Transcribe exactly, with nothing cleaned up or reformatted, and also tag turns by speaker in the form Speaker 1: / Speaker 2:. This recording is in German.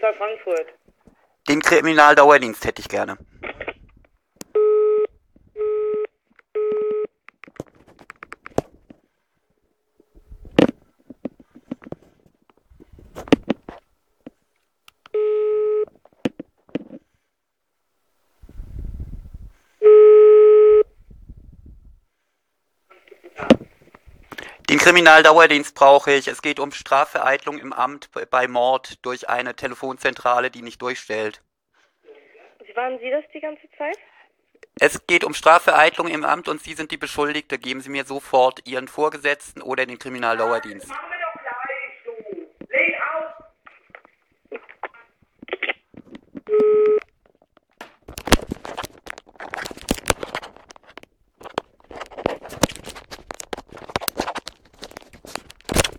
Speaker 1: bei Frankfurt.
Speaker 2: Den Kriminaldauerdienst hätte ich gerne. Den Kriminaldauerdienst brauche ich. Es geht um Strafvereitlung im Amt bei Mord durch eine Telefonzentrale, die nicht durchstellt.
Speaker 1: Waren Sie das die ganze Zeit?
Speaker 2: Es geht um Strafvereitlung im Amt und Sie sind die Beschuldigte. Geben Sie mir sofort Ihren Vorgesetzten oder den Kriminaldauerdienst.